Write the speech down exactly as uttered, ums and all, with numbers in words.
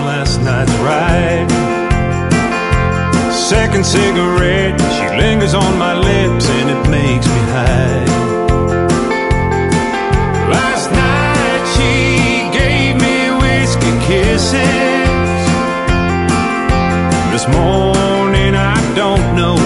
last night's ride. Second cigarette, she lingers on my lips and it makes me high. Last night she gave me whiskey kisses. This morning I don't know